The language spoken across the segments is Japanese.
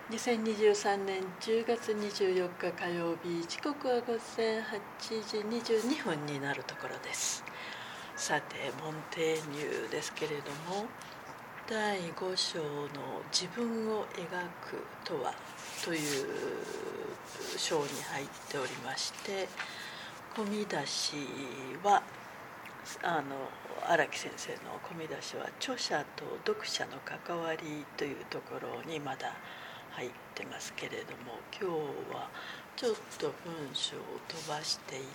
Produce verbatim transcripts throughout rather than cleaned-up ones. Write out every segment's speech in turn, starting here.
にせんにじゅうさんねんじゅうがつにじゅうよっか火曜日、時刻は午前はちじにじゅうにふんになるところです。さて、モンテーニュですけれども、だいご章の自分を描くとはという章に入っておりまして、込み出しはあの荒木先生の込み出しは著者と読者の関わりというところにまだ入ってますけれども、今日はちょっと文章を飛ばしていって、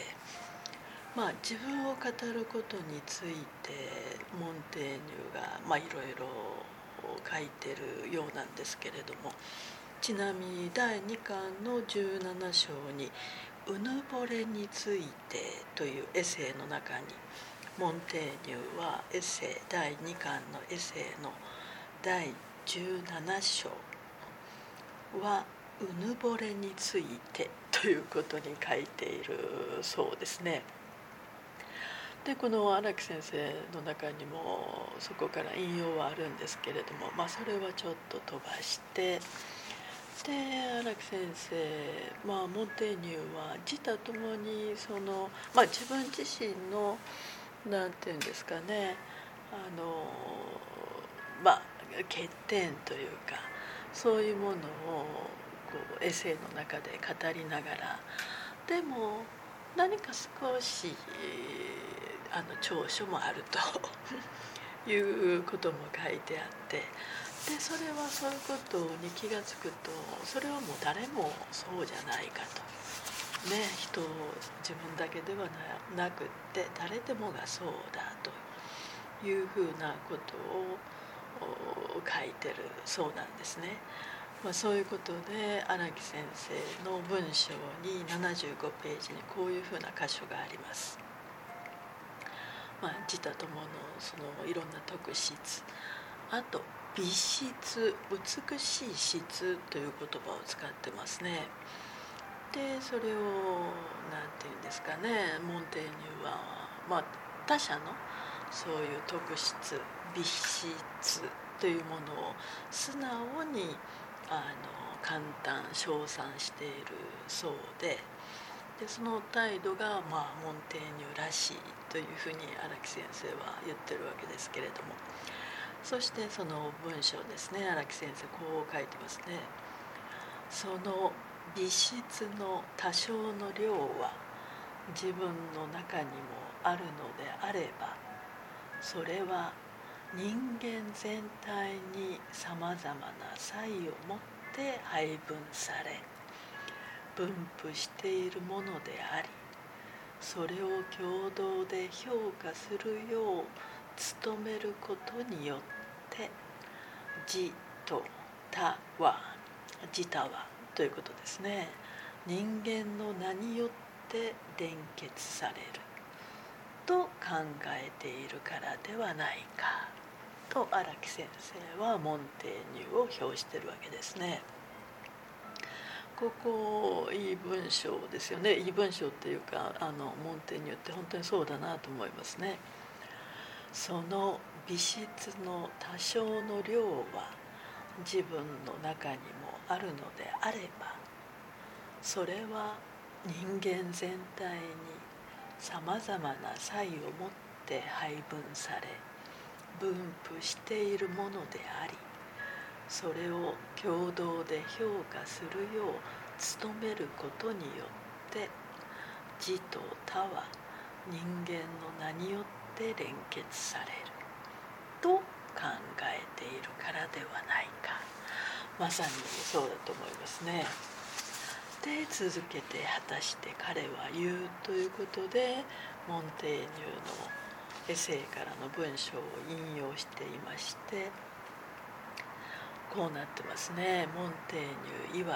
まあ自分を語ることについてモンテーニュがまあいろいろ書いてるようなんですけれども、ちなみにだいにかんのじゅうなな章に「うぬぼれについて」というエッセイの中に、モンテーニュはエッセイだいにかんのエッセイのだいじゅうなな章は「うぬぼれについて」ということに書いているそうですね。でこの荒木先生の中にもそこから引用はあるんですけれども、まあ、それはちょっと飛ばして、で荒木先生、まあ、モンテーニュは自他ともにその、まあ、自分自身のなんていうんですかね、あのまあ欠点というか、そういうものをこうエッセイの中で語りながら、でも何か少しあの長所もあるということも書いてあって、でそれはそういうことに気が付くと、それはもう誰もそうじゃないかと。ね、人自分だけではなくって誰でもがそうだというふうなことを書いてるそうなんですね。まあ、そういうことで荒木先生の文章にななじゅうごページにこういうふうな箇所があります。まあ、自他とものそのいろんな特質、あと美質、美しい質という言葉を使ってますね。でそれを何て言うんですかね、モンテーニュは、まあ、他者のそういう特質、美質というものを素直にあの簡単称賛しているそうで、でその態度が、まあ、モンテーニュらしいというふうに荒木先生は言ってるわけですけれども、そしてその文章ですね、荒木先生こう書いてますね。その美質の多少の量は自分の中にもあるのであれば、それは人間全体にさまざまな差異をもって配分され分布しているものであり、それを共同で評価するよう努めることによって自と他は自他はということですね、人間の名によって連結されると考えているからではないかと荒木先生はモンテーニュを評しているわけですね。ここいい文章ですよね。いい文章っていうか、あのモンテーニュって本当にそうだなと思いますね。その美質の多少の量は自分の中にもあるのであれば、それは人間全体にさまざまな差異をもって配分され分布しているものであり、それを共同で評価するよう努めることによって自と他は人間の名によって連結されると考えているからではないか。まさにそうだと思いますね。で続けて果たして彼は言うということで、モンテーニュのエッセイからの文章を引用していまして、こうなってますね。モンテーニュ曰く、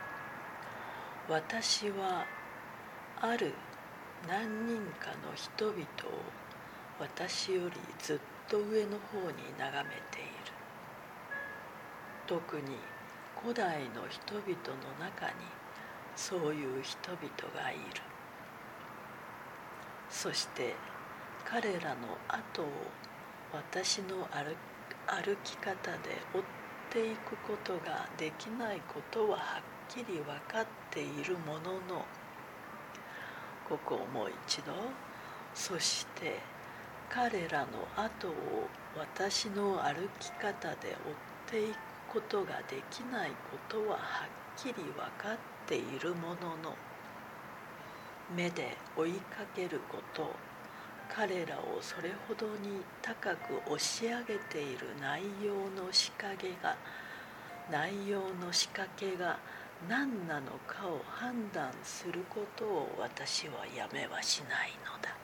私はある何人かの人々を私よりずっと上の方に眺めている。特に古代の人々の中にそういう人々がいる。そして彼らの後を私の歩歩き方で追っっていくことができないことははっきり分かっているものの、ここをもう一度、そして彼らの後を私の歩き方で追っていくことができないことははっきり分かっているものの、目で追いかけること、彼らをそれほどに高く押し上げている内容の仕掛けが内容の仕掛けが何なのかを判断することを私はやめはしないのだ。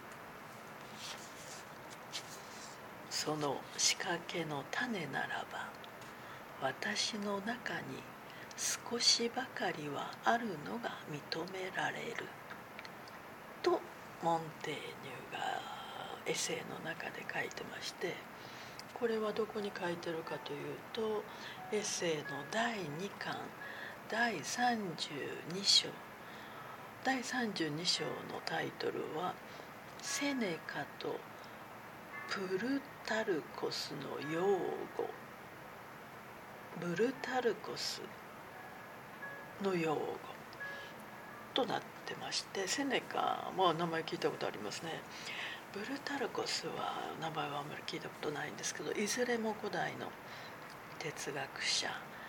その仕掛けの種ならば、私の中に少しばかりはあるのが認められるとモンテーニュがエッセイの中で書いてまして、これはどこに書いてるかというと、エッセイのだいにかんだいさんじゅうに章、だいさんじゅうに章のタイトルはセネカとプルタルコスの用語、ブルタルコスの用語となってまして、セネカも名前聞いたことありますね。ブルタルコスは名前はあんまり聞いたことないんですけど、いずれも古代の哲学者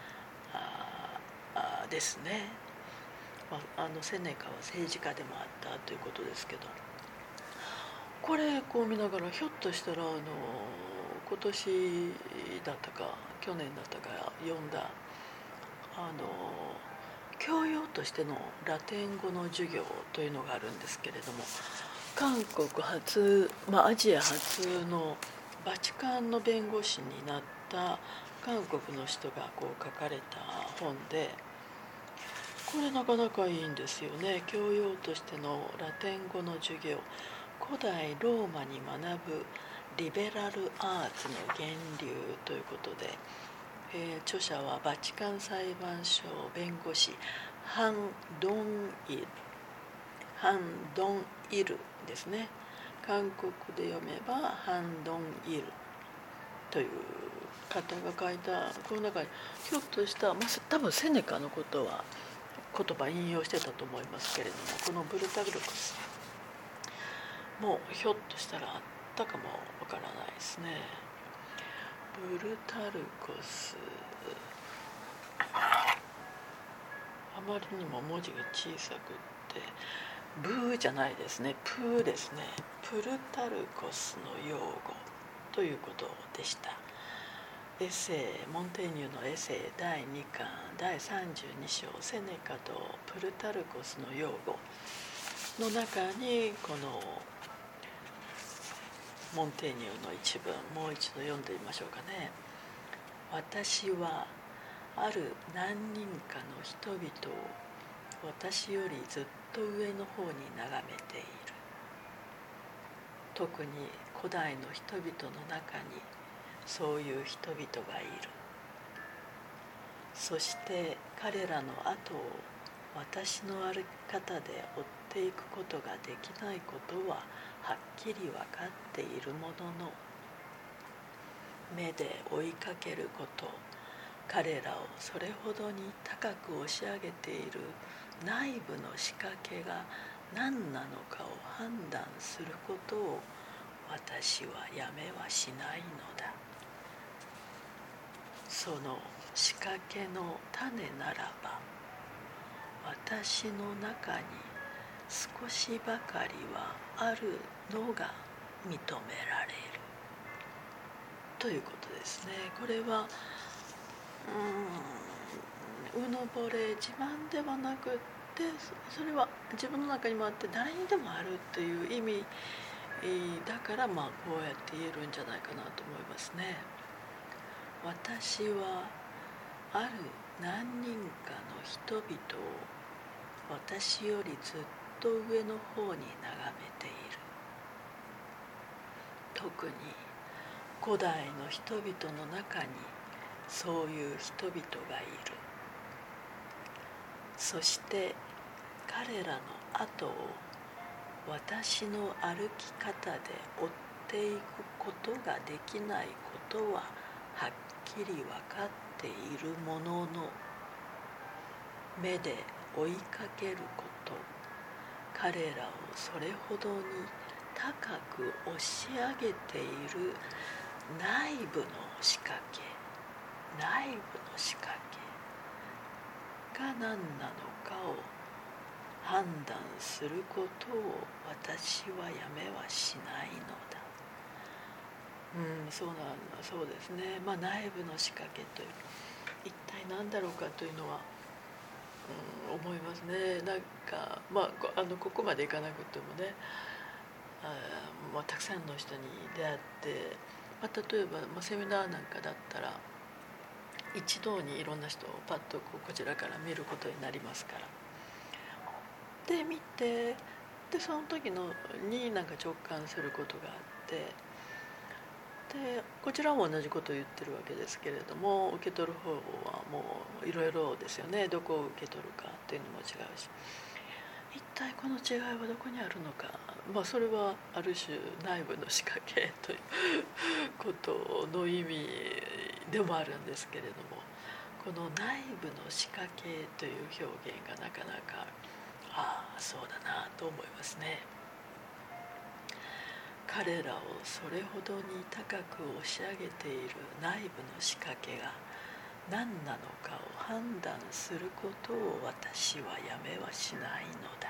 ですね。あのセネカは政治家でもあったということですけど、これこう見ながらひょっとしたらあの今年だったか去年だったか読んだあの教養としてのラテン語の授業というのがあるんですけれども、韓国初、まあ、アジア初のバチカンの弁護士になった韓国の人がこう書かれた本で、これなかなかいいんですよね。教養としてのラテン語の授業、古代ローマに学ぶリベラルアーツの源流ということで、えー、著者はバチカン裁判所弁護士ハン・ドンイルハン・ドンイルですね。韓国で読めばハン・ドンイルという方が書いたこの中に、ひょっとした、まあ、多分セネカのことは言葉引用してたと思いますけれども、このブルタルコスもうひょっとしたらあったかもわからないですね。ブルタルコス、あまりにも文字が小さくってブーじゃないですね、プーですね。プルタルコスの用語ということでした。エッセイ、モンテーニュのエッセイだいにかんだいさんじゅうに章、セネカとプルタルコスの用語の中に、このモンテーニュの一文、もう一度読んでみましょうかね。私はある何人かの人々を私よりずっと上の方に眺めている。特に古代の人々の中にそういう人々がいる。そして彼らの後を私の歩き方で追っていくことができないことははっきり分かっているものの、目で追いかけること、彼らをそれほどに高く押し上げている内部の仕掛けが何なのかを判断することを私はやめはしないのだ。その仕掛けの種ならば、私の中に少しばかりはあるのが認められるということですね。これはうーんうぬぼれ自慢ではなくって、それは自分の中にもあって誰にでもあるという意味だから、まあこうやって言えるんじゃないかなと思いますね。私はある何人かの人々を私よりずっと上の方に眺めている。特に古代の人々の中にそういう人々がいる。そして彼らの後を私の歩き方で追っていくことができないことははっきり分かっているものの目で追いかけること、彼らをそれほどに高く押し上げている内部の仕掛け、内部の仕掛けが何なのかを判断することを私はやめはしないのだ。うん、そうなんだ、そうですね。まあ内部の仕掛けという一体何だろうかというのは、うん、思いますね。なんかまああのここまでいかなくてもね、あ、まあ、たくさんの人に出会って、まあ、例えば、まあ、セミナーなんかだったら一堂にいろんな人をパッとこうこちらから見ることになりますから。で見て、でその時のになんか直感することがあって、でこちらも同じことを言ってるわけですけれども、受け取る方はもういろいろですよね。どこを受け取るかっていうのも違うし、一体この違いはどこにあるのか、まあ、それはある種内部の仕掛けということの意味でもあるんですけれども、この内部の仕掛けという表現がなかなか、ああそうだなと思いますね。彼らをそれほどに高く押し上げている内部の仕掛けが何なのかを判断することを私はやめはしないのだ。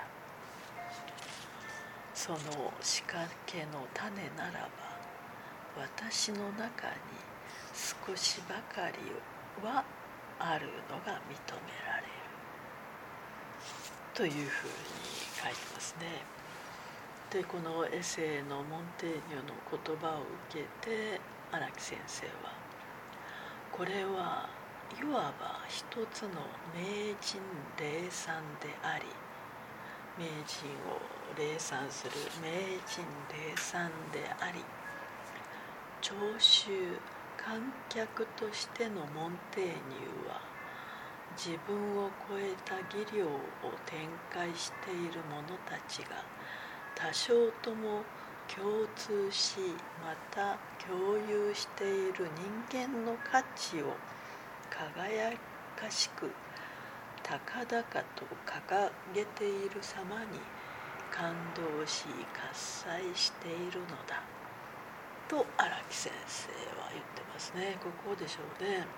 その仕掛けの種ならば私の中に少しばかりはあるのが認められるというふうに書いてますね。でこのエセイのモンテーニュの言葉を受けて荒木先生は、これはいわば一つの名人霊算であり、名人を霊算する名人霊算であり、聴衆観客としてのモンテーニュは自分を超えた技量を展開している者たちが多少とも共通し、また共有している人間の価値を輝かしく高々と掲げている様に感動し喝采しているのだと荒木先生は言ってますね。ここでしょうね。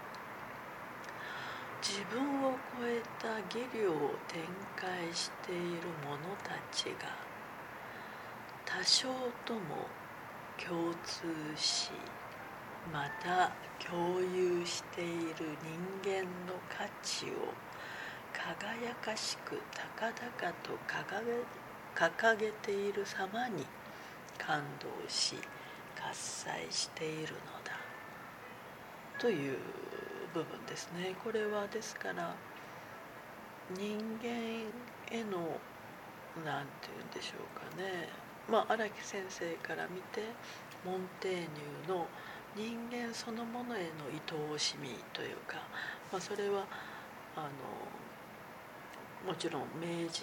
自分を超えた技量を展開している者たちが多少とも共通し、また共有している人間の価値を輝かしく高々と掲げている様に感動し喝采しているのだという部分ですね。これはですから人間へのなんていうんでしょうかね、まあ荒木先生から見てモンテーニュの人間そのものへの愛おしみというか、まあ、それはあのもちろん名人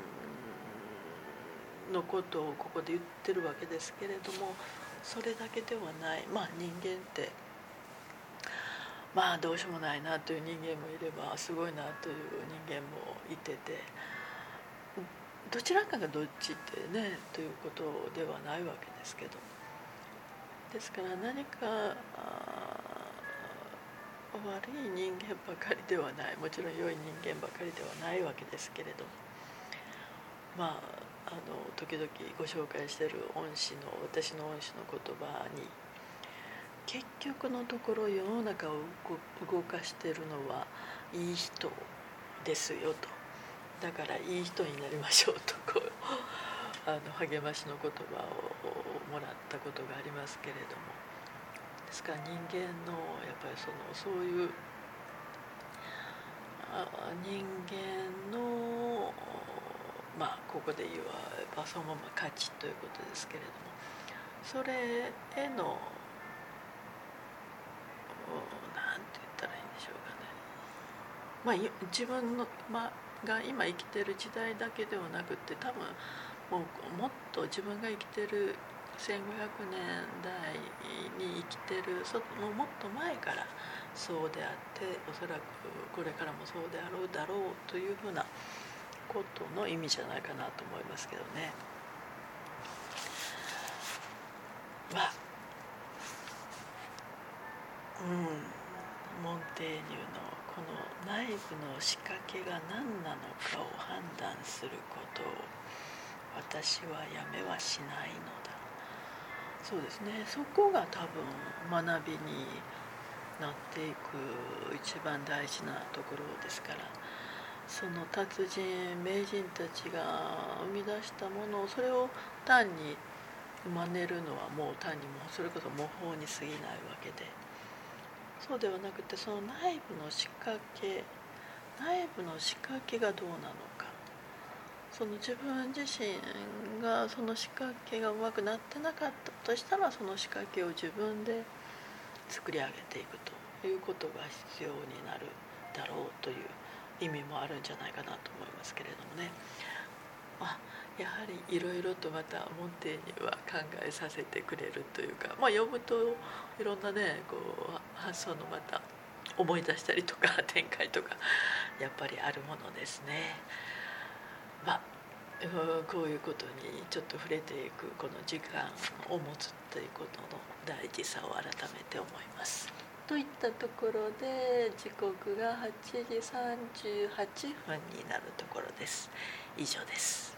のことをここで言ってるわけですけれども、それだけではない、まあ人間ってまあどうしようもないなという人間もいればすごいなという人間もいてて、どちらかがどっちってねということではないわけですけど、ですから何か悪い人間ばかりではない、もちろん良い人間ばかりではないわけですけれど、まああの時々ご紹介している恩師の私の恩師の言葉に、結局のところ世の中を動かしているのはいい人ですよと、だからいい人になりましょうとこうあの励ましの言葉をもらったことがありますけれども、ですから人間のやっぱりそのそういう人間のまあここで言うはそのまま価値ということですけれども、それへのなんて言ったらいいんでしょうかね、まあ自分の、まあ、が今生きてる時代だけではなくて、多分もうもっと自分が生きてるせんごひゃくねんだいに生きてるそのもっと前からそうであっておそらくこれからもそうであろうだろうというふうなことの意味じゃないかなと思いますけどね。まあうんモンテーニュのこの内部の仕掛けが何なのかを判断することを私はやめはしないのだ。そうですね、そこが多分学びになっていく一番大事なところですから、その達人名人たちが生み出したものをそれを単に真似るのはもう単にもうそれこそ模倣に過ぎないわけで、そうではなくてその内部の仕掛け内部の仕掛けがどうなのか、その自分自身がその仕掛けがうまくなってなかったとしたら、その仕掛けを自分で作り上げていくということが必要になるだろうという意味もあるんじゃないかなと思いますけれどもね。まあ、やはりいろいろとまたモンテーニュは考えさせてくれるというか、まあ、読むといろんなねこう発想のまた思い出したりとか展開とかやっぱりあるものですね。まあこういうことにちょっと触れていくこの時間を持つということの大事さを改めて思います。といったところで時刻がはちじさんじゅうはっぷんになるところです。以上です。